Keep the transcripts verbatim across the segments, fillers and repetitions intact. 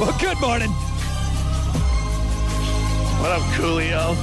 Well, good morning. What up, Coolio?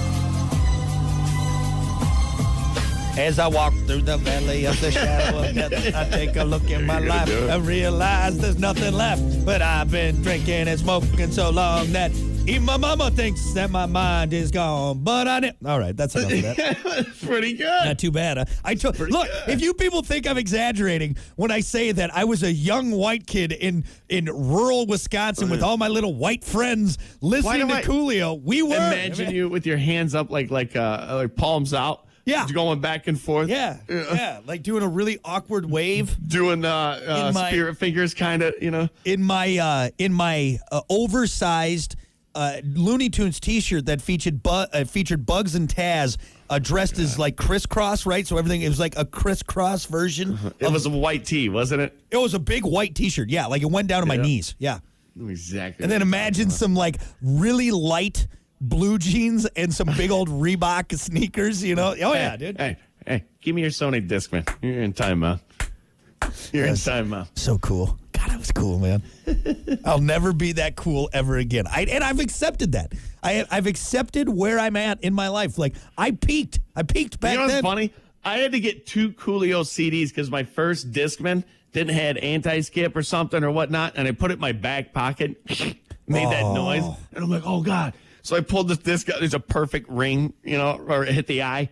As I walk through the valley of the shadow of death, I take a look in my life and realize there's nothing left. But I've been drinking and smoking so long that even my mama thinks that my mind is gone. But I didn't. All right, that's enough of that. That's pretty good. Not too bad. Huh? I to- look, good. if you people think I'm exaggerating when I say that I was a young white kid in, in rural Wisconsin with all my little white friends listening to I Coolio, we were. Imagine you with your hands up, like like uh, like palms out. Yeah. Going back and forth. Yeah, yeah, like doing a really awkward wave. Doing uh, uh, In my- spirit fingers, kind of, you know. in my uh, in my uh, oversized uh, Looney Tunes T-shirt that featured bu- uh, featured Bugs and Taz uh, dressed as like crisscross, right? So everything it was like a crisscross version. It was a white tee, wasn't it? It was a big white T-shirt, yeah, like it went down to my Yeah. knees, yeah. Exactly. And then imagine some like really light blue jeans and some big old Reebok sneakers, you know? Oh yeah, hey, dude. Hey, hey, give me your Sony Discman. You're in timeout. You're Yes. in timeout. So cool. God, I was cool, man. I'll never be that cool ever again. I, and I've accepted that. I, I've accepted where I'm at in my life. Like, I peaked. I peaked back You know what's then. funny? I had to get two Coolio C Ds because my first Discman didn't have anti-skip or something or whatnot, and I put it in my back pocket, made that Oh. noise, and I'm like, oh, God. So I pulled this disc out. There's a perfect ring, you know, or it hit the eye.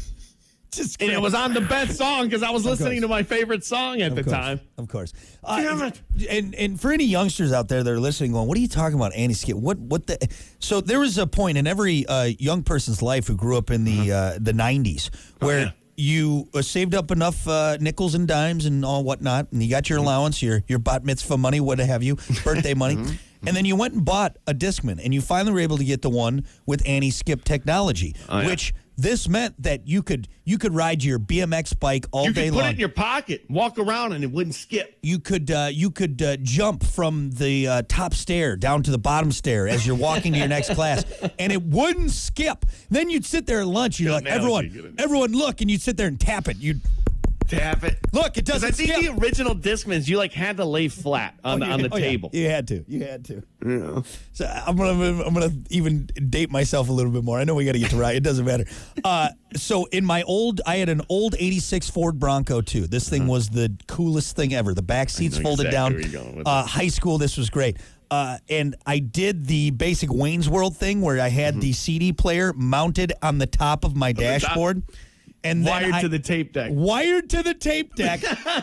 Just And it was on the best song because I was listening course. to my favorite song at Of the course, time. Of course. Uh, Damn it. And and for any youngsters out there that are listening, going, "What are you talking about, anti-skip? What what the?" So there was a point in every uh, young person's life who grew up in the uh, the nineties where yeah. you uh, saved up enough uh, nickels and dimes and all whatnot, and you got your allowance, your your bat mitzvah money, what have you, birthday money. And then you went and bought a Discman, and you finally were able to get the one with anti-skip technology, Oh, yeah. which this meant that you could you could ride your B M X bike all You day could put long. it in your pocket, walk around, and it wouldn't skip. you could uh, you could uh, jump from the uh, top stair down to the bottom stair as you're walking to your next class, and it wouldn't skip. Then you'd sit there at lunch, and you're Good like, analogy, good everyone, analogy. everyone, look, and you'd sit there and tap it. You'd Tap it. look, it 'Cause doesn't I think skip. the original Discmans, you like had to lay flat on the Oh, on you- the oh, yeah. table. You had to. You had to. Yeah. So I'm gonna I'm gonna even date myself a little bit more. I know we got to get to right. It doesn't matter. Uh, so in my old, I had an old eighty-six Ford Bronco too. This thing was the coolest thing ever. The back seats know folded exactly down. where you're going with Uh, high school, this was great. Uh, and I did the basic Wayne's World thing where I had the C D player mounted on the top of my the top. dashboard. And then Wired I- to the tape deck. Wired to the tape deck.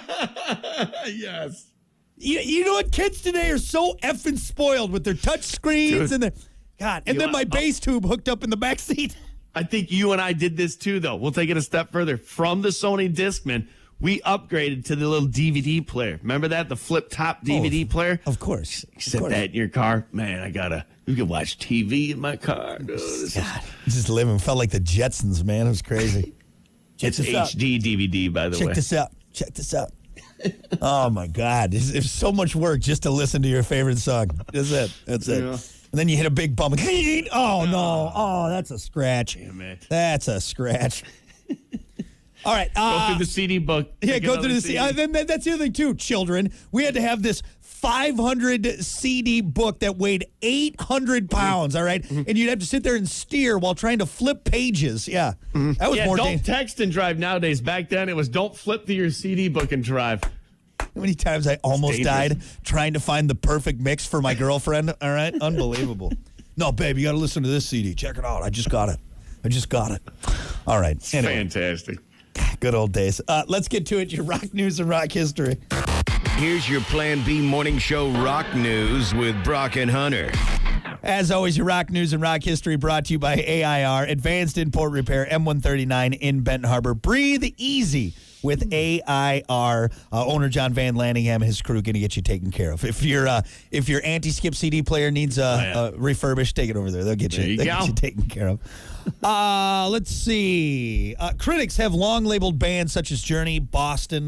Yes. You, you know what? Kids today are so effing spoiled with their touch screens Dude. and their God. And You then my want- bass tube hooked up in the back seat. I think you and I did this too, though. We'll take it a step further. From the Sony Discman, we upgraded to the little D V D player. Remember that? The flip top D V D Oh, player? Of course. You Of set course. that in your car. Man, I gotta, you can watch T V in my car. Dude, this is- God, just living felt like the Jetsons, man. It was crazy. Check it's this out. H D D V D, by the Check way. this out. Check this out. Oh my God! It's, it's so much work just to listen to your favorite song. That's it. That's it. Yeah. And then you hit a big bump. Oh no! Oh, that's a scratch. Damn it. That's a scratch. All right. Go Uh, through the C D book. Yeah, Pick go another through the C C D. D. Uh, then, then that's the other thing too. Children, we had to have this five hundred C D book that weighed eight hundred pounds. All right? Mm-hmm. And you'd have to sit there and steer while trying to flip pages. Yeah, that was Yeah, more. don't Dan- text and drive nowadays. Back then, it was don't flip through your C D book and drive. How many times I almost dangerous. died trying to find the perfect mix for my girlfriend? All right, unbelievable. No, babe, you got to listen to this C D. Check it out. I just got it. I just got it. All right. Anyway, Fantastic. good old days. Uh, let's get to it. Your rock news and rock history. Here's your Plan B morning show rock news with Brock and Hunter. As always, your rock news and rock history brought to you by A I R, Advanced Import Repair, M one thirty-nine in Benton Harbor. Breathe easy with A I R. Uh, owner John Van Lanningham and his crew going to get you taken care of. If your uh, if your anti-skip C D player needs uh, Oh, yeah. uh, refurbished, take it over there. They'll get you, There you they'll go. get you taken care of. Uh, let's see. Uh, critics have long labeled bands such as Journey, Boston,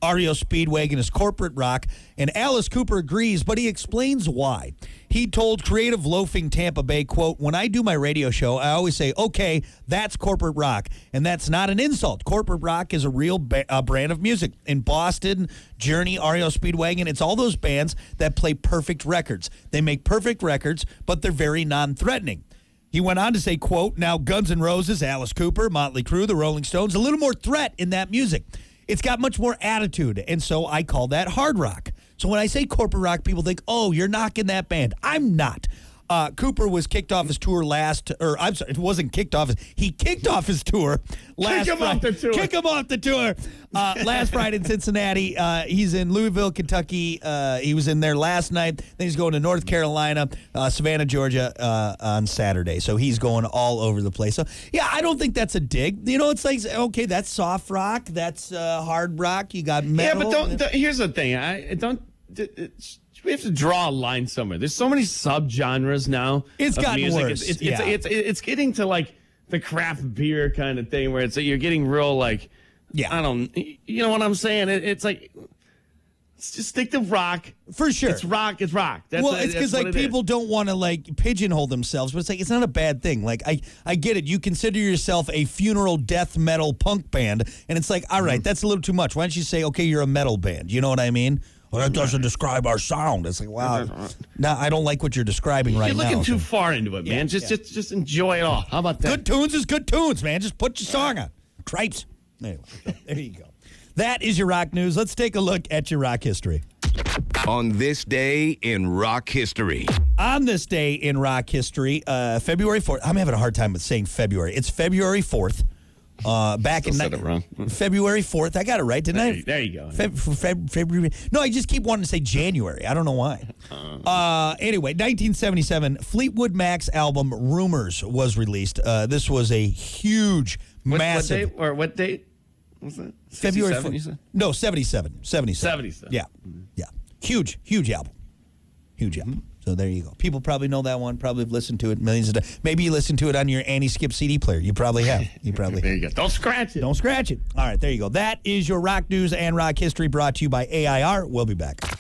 R E O Speedwagon is corporate rock, and Alice Cooper agrees, but he explains why. He told Creative Loafing Tampa Bay, quote, "When I do my radio show, I always say, okay, that's corporate rock. And that's not an insult. Corporate rock is a real ba- uh, brand of music. In Boston, Journey, R E O Speedwagon, it's all those bands that play perfect records. They make perfect records, but they're very non-threatening." He went on to say, quote, "Now Guns N' Roses, Alice Cooper, Motley Crue, the Rolling Stones, a little more threat in that music. It's got much more attitude, and so I call that hard rock." So when I say corporate rock, people think, oh, you're knocking that band. I'm not. Uh, Cooper was kicked off his tour last, or I'm sorry, it wasn't kicked off. His, he kicked off his tour last Kick him Friday. off the tour. Kick him off the tour. Uh, last Friday in Cincinnati. Uh, he's in Louisville, Kentucky. Uh, he was in there last night. Then he's going to North Carolina, uh, Savannah, Georgia uh, on Saturday. So he's going all over the place. So, yeah, I don't think that's a dig. You know, it's like, okay, that's soft rock. That's uh, hard rock. You got metal. Yeah, but don't, don't- here's the thing. I don't. It's, we have to draw a line somewhere. There's so many subgenres now. It's of gotten music. worse, It's it's, yeah. it's, it's it's getting to like the craft beer kind of thing where it's you're getting real like Yeah. I don't you know what I'm saying? It, it's like let's just stick to rock. For sure. It's rock. It's rock. That's well, what- it's that's because what like it is. people don't want to like pigeonhole themselves, but it's like it's not a bad thing. Like I, I get it. You consider yourself a funeral death metal punk band, and it's like, all right, Mm-hmm. that's a little too much. Why don't you say, okay, you're a metal band? You know what I mean? Well, that doesn't describe our sound. It's like, wow, no, I don't like what you're describing right You're now. looking too So- far into it, man. Yeah, just yeah. just just enjoy it all. How about that? Good tunes is good tunes, man. Just put your song on. Cripes. Anyway, there you go. That is your rock news. Let's take a look at your rock history. On this day in rock history. On this day in rock history, uh, February fourth. I'm having a hard time with saying February. It's February fourth. Uh, back Still in said ni- it wrong. February fourth. I got it right, didn't There I? you- there you go. Feb- Feb- February. No, I just keep wanting to say January. I don't know why. Uh, anyway, nineteen seventy-seven, Fleetwood Mac's album Rumors was released. Uh, this was a huge, What, what massive. date or what date? What's that? February sixty-seven, you fourth. said? No, seventy-seven. seventy-seven. seventy-seven. Yeah. Yeah. Huge, huge album. Huge album. So there you go. People probably know that one, probably have listened to it millions of times. Maybe you listen to it on your Annie-Skip C D player. You probably have. You probably There have. you go. Don't scratch it. Don't scratch it. All right, there you go. That is your rock news and rock history brought to you by A I R. We'll be back.